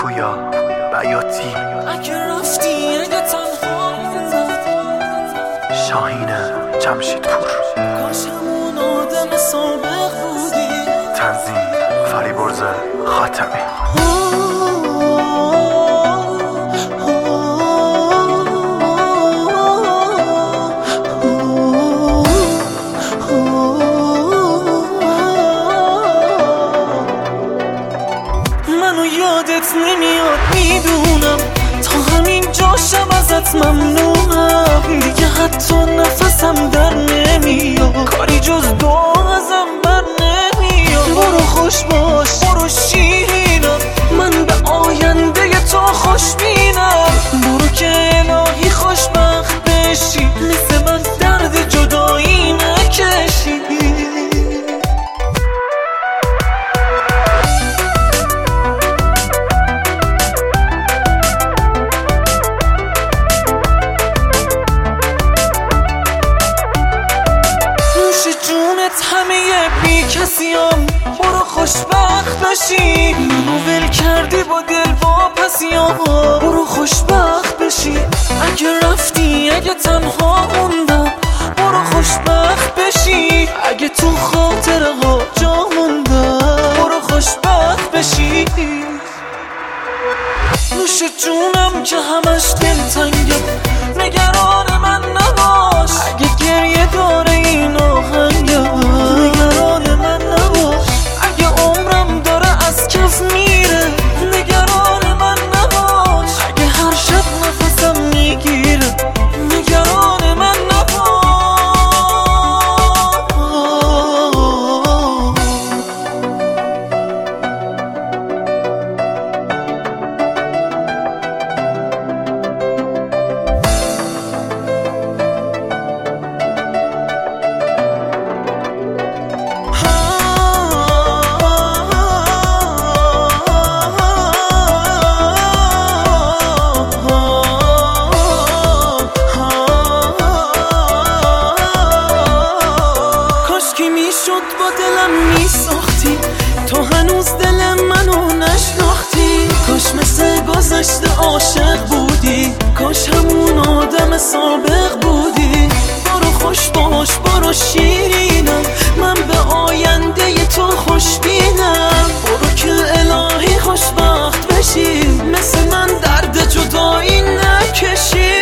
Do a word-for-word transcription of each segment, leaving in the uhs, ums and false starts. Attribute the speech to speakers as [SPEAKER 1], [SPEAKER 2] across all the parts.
[SPEAKER 1] پویا بیاتی
[SPEAKER 2] اگه رفتی اگه تنها
[SPEAKER 1] شاهین جمشیدپور
[SPEAKER 2] کاش همون آدم سابق بودی.
[SPEAKER 1] تنظیم فریبرز خاتمی.
[SPEAKER 2] منو یادت نمیاد میدونم، تا همین جاشم ازت ممنونم. دیگه حتی نفسم در نمیاد، کاری جز دعا ازم بر نمیاد. برو خوش باش برو شیرینم، من به آینده تو خوشبینم. برو که الهی خوشبخت بشی، مثل من درد جدایی نکشی. همه بی کسیم برو خوشبخت بشی. منو ول کردی با دل واپسیام، برو خوشبخت بشی. اگه رفتی اگه تنها موندم، برو خوشبخت بشی. اگه تو خاطره ها جا موندم، برو خوشبخت بشی. نوش جونم که همش دلتنگه، نگران من نباش. اگه گریه داره این آهنگم، نگران من نباش. اگه عمرم داره از کف میره، نگران من نباش. اگه هر شب نفسم میگیره، نگران من نباش. شد با دلم میساختی، تو هنوز دل منو نشناختی. کاش مثل گذشته عاشق بودی، کاش همون آدم سابق بودی. برو خوش باش برو شیرینم، من به آینده تو خوشبینم. برو که الهی خوشبخت بشی، مثل من درد جدایی نکشی.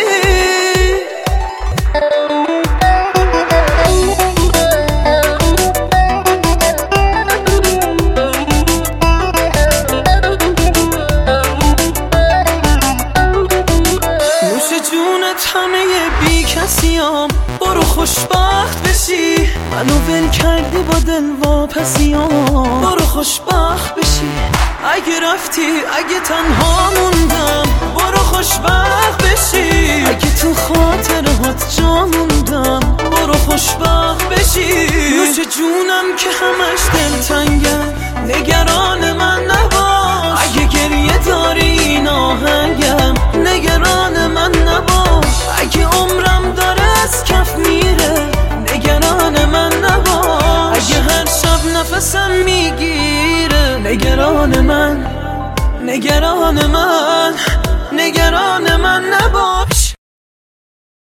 [SPEAKER 2] همه بی کسیام برو خوشبخت بشی. منو ول کردی با دل واپسیام، برو خوشبخت بشی. اگه رفتی اگه تنها موندم، برو خوشبخت بشی. اگه تو خاطره هات جا موندم، برو خوشبخت بشی. نوش جونم که همش دلتنگم، نگران من نباش. اگه گریه داری این آهنگم، نگران من نباش. اگه عمرم داره از کف میره، نگران من نباش. اگه هر شب نفسم میگیره، نگران من نگران من نگران من نباش.